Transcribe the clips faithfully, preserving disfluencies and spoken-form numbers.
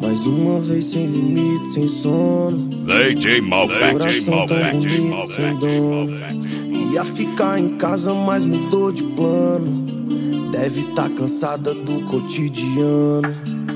Mais uma vez sem limite, sem sono. Leite mal, leite mal, leite mal, sem dono. Ia ficar em casa, mas mudou de plano. Deve tá cansada do cotidiano.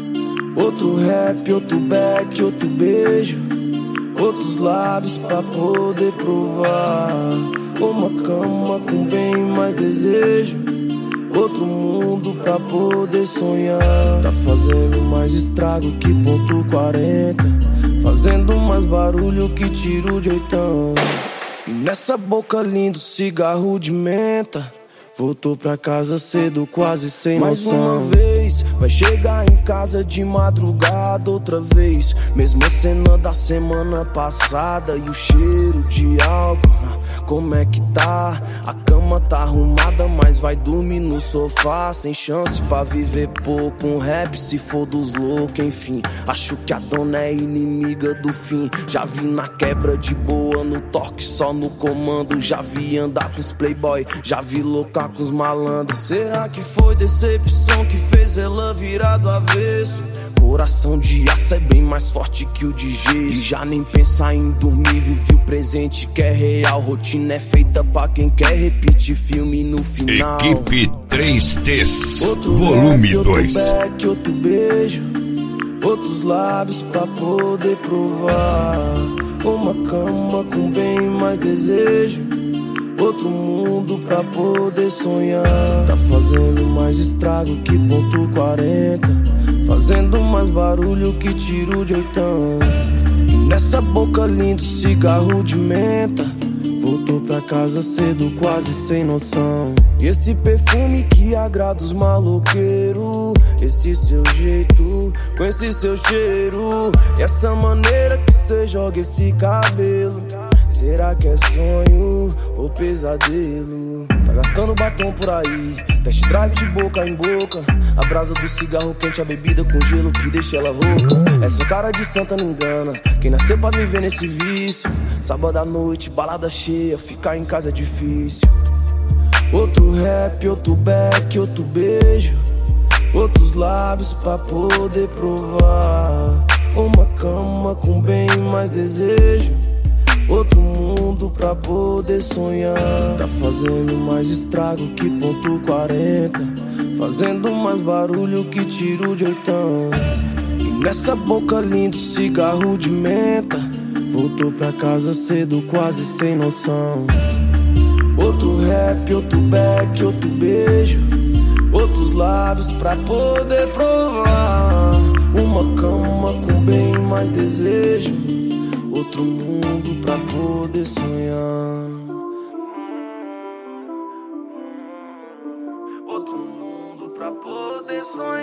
Outro rap, outro back, outro beijo. Outros lábios pra poder provar. Uma cama com bem mais desejo. Outro mundo pra poder sonhar. Tá fazendo mais estrago que ponto quarenta. Fazendo mais barulho que tiro de oitão. E nessa boca lindo cigarro de menta. Voltou pra casa cedo, quase sem noção. Mais uma vez, vai chegar em casa de madrugada outra vez. Mesma cena da semana passada. E o cheiro de álcool, como é que tá? A cama tá arrumada, mas vai dormir no sofá. Sem chance pra viver pouco, um rap se for dos loucos. Enfim, acho que a dona é inimiga do fim. Já vi na quebra de boa, no toque só no comando. Já vi andar com os playboy, já vi louca com os malandros. Será que foi decepção que fez ela virar do avesso? Coração de aço é bem mais forte que o de gesso. E já nem pensar em dormir, vive o presente que é real. Rotina é feita pra quem quer repetir filme no final. Equipe três T, outro volume dois. Outro back, outro beijo. Outros lábios pra poder provar. Uma cama com bem mais desejo. Outro mundo pra poder sonhar. Tá fazendo mais estrago que ponto quarenta. Fazendo mais barulho que tiro de oitão. E nessa boca lindo cigarro de menta. Voltou pra casa cedo, quase sem noção. E esse perfume que agrada os maloqueiros. Esse seu jeito, com esse seu cheiro. E essa maneira que cê joga esse cabelo. Será que é sonho ou pesadelo? Tá gastando batom por aí, test drive de boca em boca. A brasa do cigarro quente, a bebida com gelo que deixa ela rouca. Essa cara de santa não engana, quem nasceu pra viver nesse vício. Sábado à noite, balada cheia, ficar em casa é difícil. Outro rap, outro back, outro beijo. Outros lábios pra poder provar. Uma cama com bem mais desejo. Outro mundo pra poder sonhar. Tá fazendo mais estrago que ponto quarenta. Fazendo mais barulho que tiro de oitão. E nessa boca lindo cigarro de menta. Voltou pra casa cedo, quase sem noção. Outro rap, outro back, outro beijo. Outros lábios pra poder provar. Uma cama com bem mais desejo. Outro mundo pra poder sonhar. Outro mundo pra poder sonhar.